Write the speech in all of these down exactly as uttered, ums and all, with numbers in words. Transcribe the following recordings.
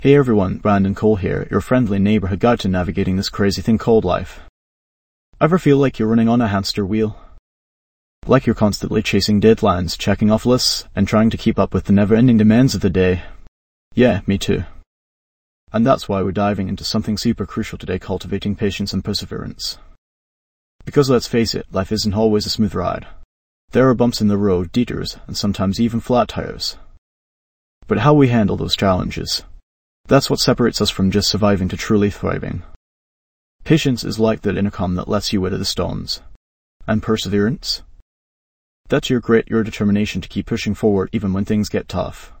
Hey everyone, Brandon Cole here, your friendly neighborhood guide to navigating this crazy thing called life. Ever feel like you're running on a hamster wheel? Like you're constantly chasing deadlines, checking off lists, and trying to keep up with the never-ending demands of the day? Yeah, me too. And that's why we're diving into something super crucial today, cultivating patience and perseverance. Because let's face it, life isn't always a smooth ride. There are bumps in the road, detours, and sometimes even flat tires. But how we handle those challenges, that's what separates us from just surviving to truly thriving. Patience is like that inner calm that lets you weather the storms. And perseverance? That's your grit, your determination to keep pushing forward even when things get tough.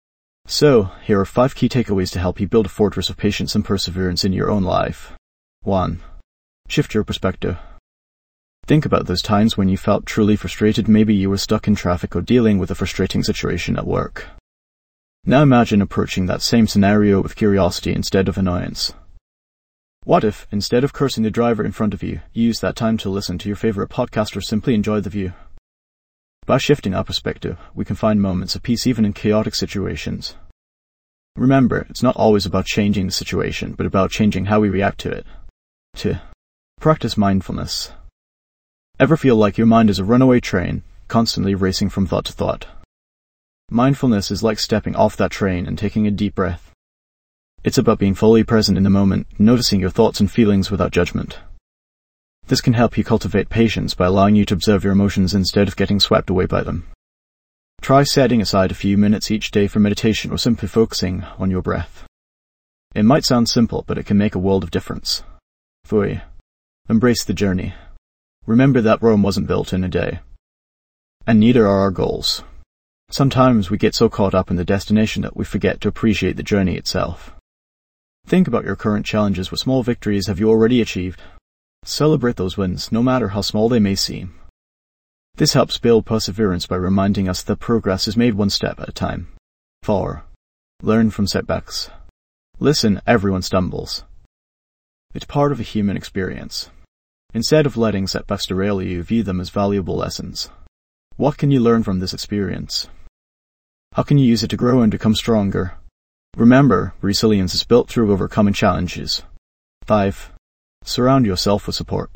So, here are five key takeaways to help you build a fortress of patience and perseverance in your own life. one. Shift your perspective. Think about those times when you felt truly frustrated. Maybe you were stuck in traffic or dealing with a frustrating situation at work. Now imagine approaching that same scenario with curiosity instead of annoyance. What if, instead of cursing the driver in front of you, you use that time to listen to your favorite podcast or simply enjoy the view? By shifting our perspective, we can find moments of peace even in chaotic situations. Remember, it's not always about changing the situation, but about changing how we react to it. two. Practice mindfulness. Ever feel like your mind is a runaway train, constantly racing from thought to thought? Mindfulness is like stepping off that train and taking a deep breath. It's about being fully present in the moment, noticing your thoughts and feelings without judgment. This can help you cultivate patience by allowing you to observe your emotions instead of getting swept away by them. Try setting aside a few minutes each day for meditation or simply focusing on your breath. It might sound simple, but it can make a world of difference. three. Embrace the journey. Remember that Rome wasn't built in a day. And neither are our goals. Sometimes we get so caught up in the destination that we forget to appreciate the journey itself. Think about your current challenges. What small victories have you already achieved? Celebrate those wins, no matter how small they may seem. This helps build perseverance by reminding us that progress is made one step at a time. four. Learn from setbacks. Listen, everyone stumbles. It's part of a human experience. Instead of letting setbacks derail you, view them as valuable lessons. What can you learn from this experience? How can you use it to grow and become stronger? Remember, resilience is built through overcoming challenges. five. Surround yourself with support.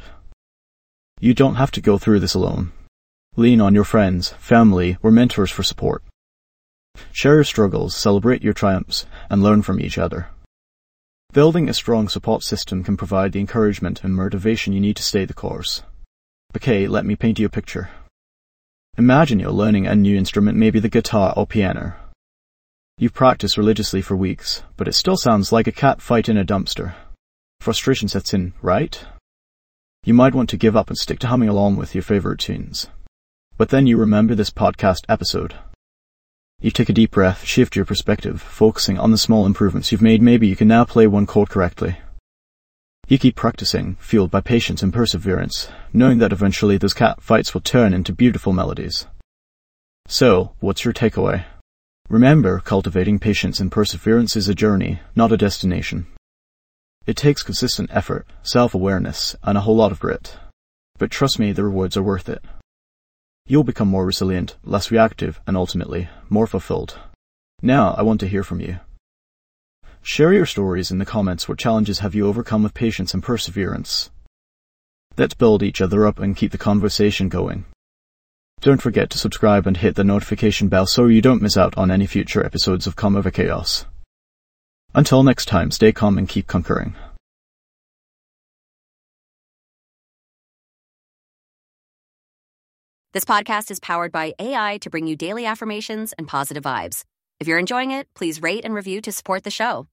You don't have to go through this alone. Lean on your friends, family, or mentors for support. Share your struggles, celebrate your triumphs, and learn from each other. Building a strong support system can provide the encouragement and motivation you need to stay the course. Okay, let me paint you a picture. Imagine you're learning a new instrument, maybe the guitar or piano. You've practiced religiously for weeks, but it still sounds like a cat fight in a dumpster. Frustration sets in, right? You might want to give up and stick to humming along with your favorite tunes. But then you remember this podcast episode. You take a deep breath, shift your perspective, focusing on the small improvements you've made. Maybe you can now play one chord correctly. You keep practicing, fueled by patience and perseverance, knowing that eventually those cat fights will turn into beautiful melodies. So, what's your takeaway? Remember, cultivating patience and perseverance is a journey, not a destination. It takes consistent effort, self-awareness, and a whole lot of grit. But trust me, the rewards are worth it. You'll become more resilient, less reactive, and ultimately, more fulfilled. Now, I want to hear from you. Share your stories in the comments. What challenges have you overcome with patience and perseverance? Let's build each other up and keep the conversation going. Don't forget to subscribe and hit the notification bell so you don't miss out on any future episodes of Calm Over Chaos. Until next time, stay calm and keep conquering. This podcast is powered by A I to bring you daily affirmations and positive vibes. If you're enjoying it, please rate and review to support the show.